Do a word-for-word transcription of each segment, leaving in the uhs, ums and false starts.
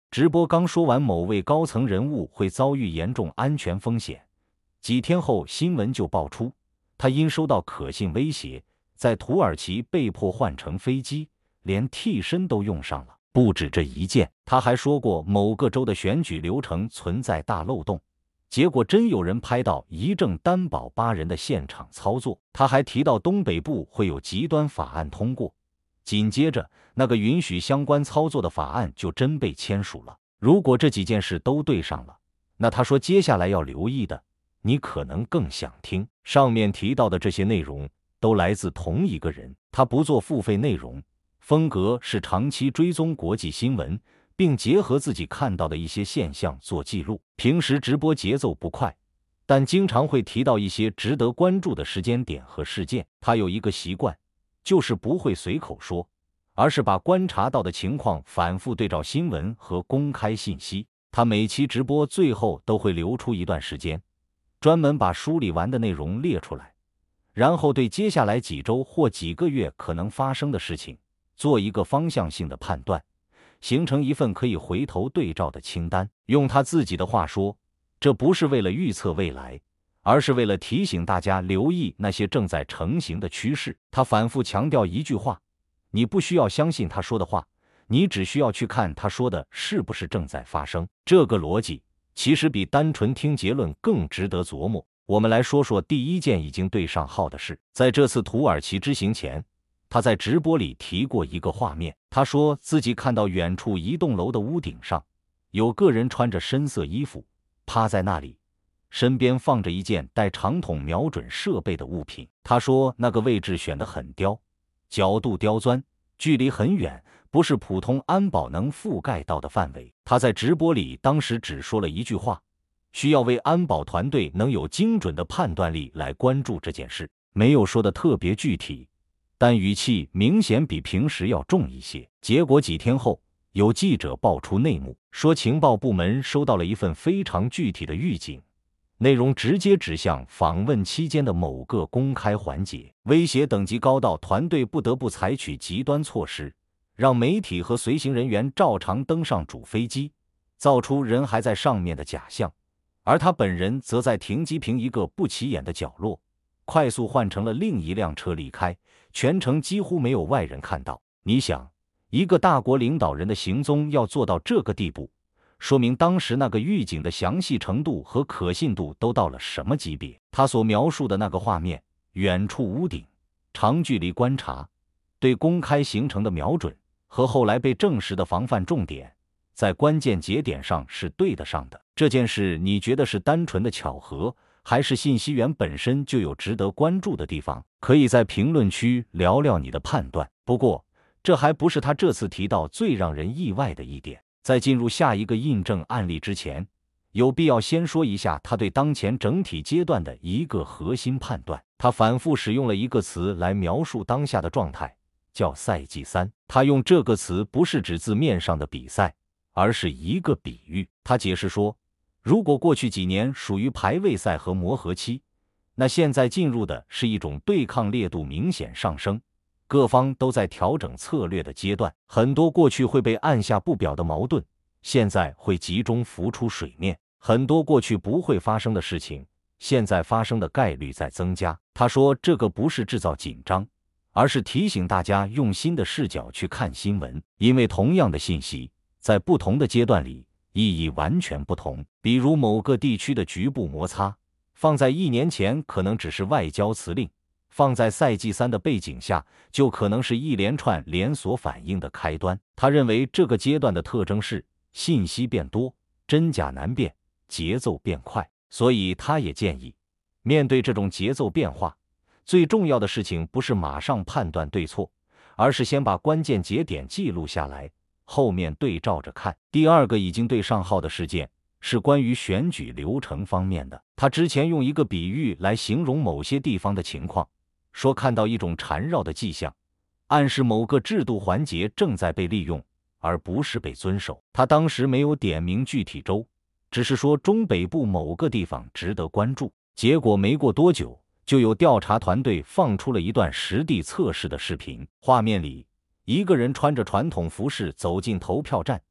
直播刚说完某位高层人物会遭遇严重安全风险，几天后新闻就爆出，他因收到可信威胁，在土耳其被迫换乘飞机，连替身都用上了。不止这一件，他还说过某个州的选举流程存在大漏洞，结果真有人拍到一证担保八人的现场操作。他还提到东北部会有极端法案通过，紧接着那个允许相关操作的法案就真被签署了。如果这几件事都对上了，那他说接下来要留意的，你可能更想听。上面提到的这些内容都来自同一个人，他不做付费内容，风格是长期追踪国际新闻，并结合自己看到的一些现象做记录。平时直播节奏不快，但经常会提到一些值得关注的时间点和事件。他有一个习惯，就是不会随口说，而是把观察到的情况反复对照新闻和公开信息。他每期直播最后都会留出一段时间，专门把梳理完的内容列出来，然后对接下来几周或几个月可能发生的事情做一个方向性的判断，形成一份可以回头对照的清单。用他自己的话说，这不是为了预测未来，而是为了提醒大家留意那些正在成型的趋势。他反复强调一句话，你不需要相信他说的话，你只需要去看他说的是不是正在发生。这个逻辑其实比单纯听结论更值得琢磨。我们来说说第一件已经对上号的事。在这次土耳其之行前，他在直播里提过一个画面，他说自己看到远处一栋楼的屋顶上有个人穿着深色衣服趴在那里，身边放着一件带长筒瞄准设备的物品。他说那个位置选得很刁，角度刁钻，距离很远，不是普通安保能覆盖到的范围。他在直播里当时只说了一句话，需要为安保团队能有精准的判断力来关注这件事，没有说的特别具体，但语气明显比平时要重一些。结果几天后，有记者爆出内幕，说情报部门收到了一份非常具体的预警，内容直接指向访问期间的某个公开环节，威胁等级高到团队不得不采取极端措施，让媒体和随行人员照常登上主飞机，造出人还在上面的假象，而他本人则在停机坪一个不起眼的角落快速换成了另一辆车离开，全程几乎没有外人看到。你想，一个大国领导人的行踪要做到这个地步，说明当时那个预警的详细程度和可信度都到了什么级别。他所描述的那个画面，远处屋顶，长距离观察，对公开行程的瞄准和后来被证实的防范重点，在关键节点上是对得上的。这件事你觉得是单纯的巧合，还是信息源本身就有值得关注的地方？可以在评论区聊聊你的判断。不过这还不是他这次提到最让人意外的一点。在进入下一个印证案例之前，有必要先说一下他对当前整体阶段的一个核心判断。他反复使用了一个词来描述当下的状态，叫赛季三。他用这个词不是指字面上的比赛，而是一个比喻。他解释说，如果过去几年属于排位赛和磨合期，那现在进入的是一种对抗烈度明显上升，各方都在调整策略的阶段。很多过去会被按下不表的矛盾，现在会集中浮出水面；很多过去不会发生的事情，现在发生的概率在增加。他说，这个不是制造紧张，而是提醒大家用新的视角去看新闻，因为同样的信息，在不同的阶段里意义完全不同。比如某个地区的局部摩擦，放在一年前可能只是外交辞令，放在赛季三的背景下，就可能是一连串连锁反应的开端。他认为这个阶段的特征是信息变多，真假难辨，节奏变快。所以他也建议，面对这种节奏变化，最重要的事情不是马上判断对错，而是先把关键节点记录下来，后面对照着看。第二个已经对上号的事件是关于选举流程方面的。他之前用一个比喻来形容某些地方的情况，说看到一种缠绕的迹象，暗示某个制度环节正在被利用，而不是被遵守。他当时没有点名具体州，只是说中北部某个地方值得关注。结果没过多久，就有调查团队放出了一段实地测试的视频。画面里，一个人穿着传统服饰走进投票站，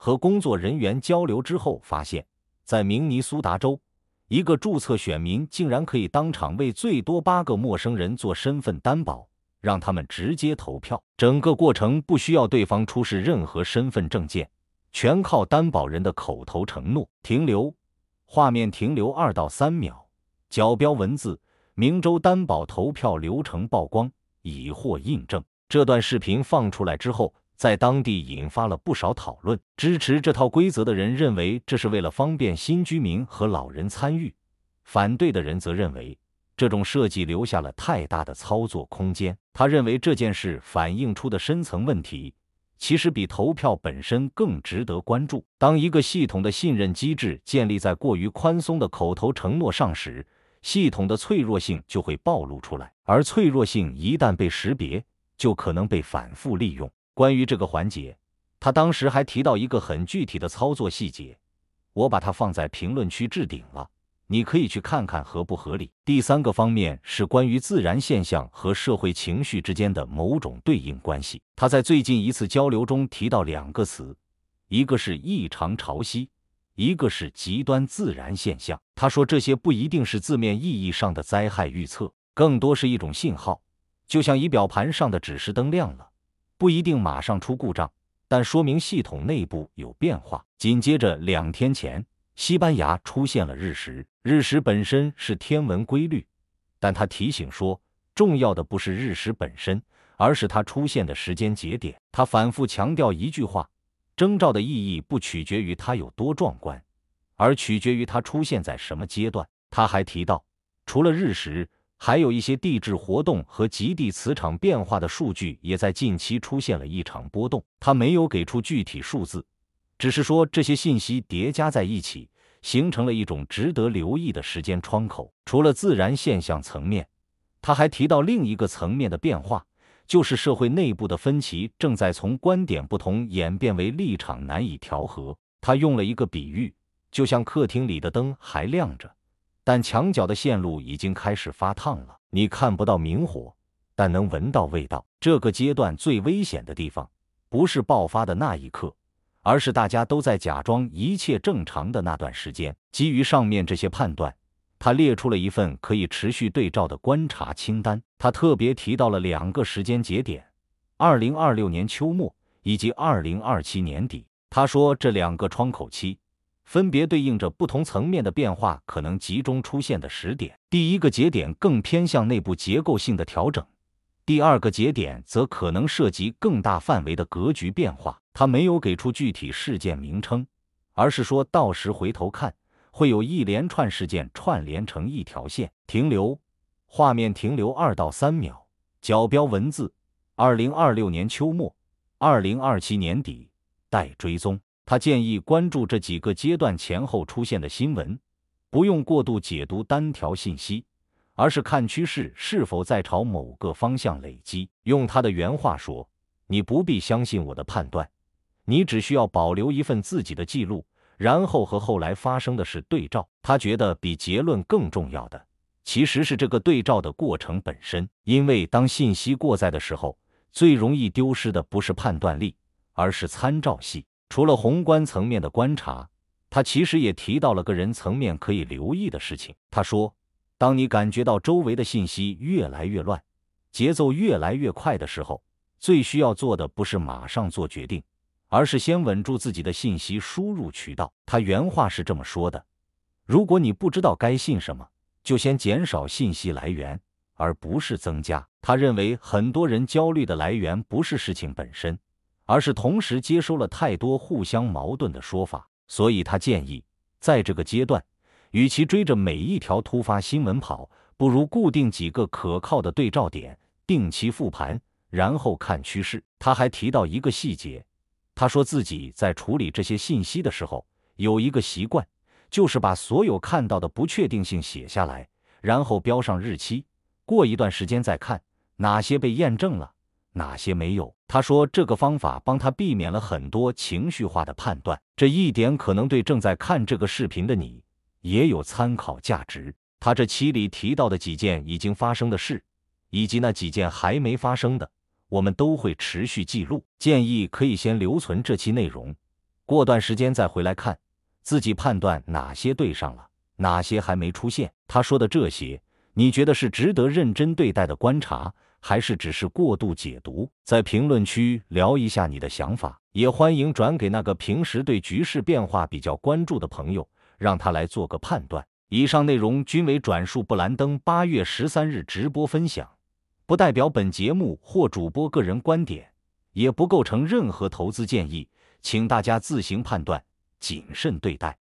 和工作人员交流之后发现，在明尼苏达州，一个注册选民竟然可以当场为最多八个陌生人做身份担保，让他们直接投票，整个过程不需要对方出示任何身份证件，全靠担保人的口头承诺。停留，画面停留二到三秒，角标文字：明州担保投票流程曝光，已获印证。这段视频放出来之后，在当地引发了不少讨论。支持这套规则的人认为这是为了方便新居民和老人参与，反对的人则认为这种设计留下了太大的操作空间。他认为这件事反映出的深层问题，其实比投票本身更值得关注。当一个系统的信任机制建立在过于宽松的口头承诺上时，系统的脆弱性就会暴露出来，而脆弱性一旦被识别，就可能被反复利用。关于这个环节，他当时还提到一个很具体的操作细节，我把它放在评论区置顶了，你可以去看看合不合理。第三个方面是关于自然现象和社会情绪之间的某种对应关系。他在最近一次交流中提到两个词，一个是异常潮汐，一个是极端自然现象。他说这些不一定是字面意义上的灾害预测，更多是一种信号，就像仪表盘上的指示灯亮了，不一定马上出故障，但说明系统内部有变化。紧接着两天前，西班牙出现了日食。日食本身是天文规律，但他提醒说，重要的不是日食本身，而是它出现的时间节点。他反复强调一句话，征兆的意义不取决于它有多壮观，而取决于它出现在什么阶段。他还提到，除了日食，还有一些地质活动和极地磁场变化的数据也在近期出现了异常波动。他没有给出具体数字，只是说这些信息叠加在一起，形成了一种值得留意的时间窗口。除了自然现象层面，他还提到另一个层面的变化，就是社会内部的分歧正在从观点不同演变为立场难以调和。他用了一个比喻，就像客厅里的灯还亮着，但墙角的线路已经开始发烫了，你看不到明火，但能闻到味道。这个阶段最危险的地方，不是爆发的那一刻，而是大家都在假装一切正常的那段时间。基于上面这些判断，他列出了一份可以持续对照的观察清单。他特别提到了两个时间节点，二零二六年秋末以及二零二七年底。他说这两个窗口期分别对应着不同层面的变化可能集中出现的时点。第一个节点更偏向内部结构性的调整，第二个节点则可能涉及更大范围的格局变化。他没有给出具体事件名称，而是说到时回头看，会有一连串事件串联成一条线。停留，画面停留二到三秒，角标文字：二零二六年秋末，二零二七年底，待追踪。他建议关注这几个阶段前后出现的新闻，不用过度解读单条信息，而是看趋势是否在朝某个方向累积。用他的原话说，你不必相信我的判断，你只需要保留一份自己的记录，然后和后来发生的事对照。他觉得比结论更重要的，其实是这个对照的过程本身，因为当信息过载的时候，最容易丢失的不是判断力，而是参照系。除了宏观层面的观察，他其实也提到了个人层面可以留意的事情。他说，当你感觉到周围的信息越来越乱，节奏越来越快的时候，最需要做的不是马上做决定，而是先稳住自己的信息输入渠道。他原话是这么说的，如果你不知道该信什么，就先减少信息来源，而不是增加。他认为很多人焦虑的来源不是事情本身，而是同时接收了太多互相矛盾的说法。所以他建议，在这个阶段，与其追着每一条突发新闻跑，不如固定几个可靠的对照点，定期复盘，然后看趋势。他还提到一个细节，他说自己在处理这些信息的时候，有一个习惯，就是把所有看到的不确定性写下来，然后标上日期，过一段时间再看哪些被验证了，哪些没有。他说这个方法帮他避免了很多情绪化的判断，这一点可能对正在看这个视频的你也有参考价值。他这期里提到的几件已经发生的事，以及那几件还没发生的，我们都会持续记录。建议可以先留存这期内容， 过段时间再回来看，自己判断哪些对上了，哪些还没出现。他说的这些，你觉得是值得认真对待的观察，还是只是过度解读？在评论区聊一下你的想法，也欢迎转给那个平时对局势变化比较关注的朋友，让他来做个判断。以上内容均为转述布兰登八月十三日直播分享，不代表本节目或主播个人观点，也不构成任何投资建议，请大家自行判断，谨慎对待。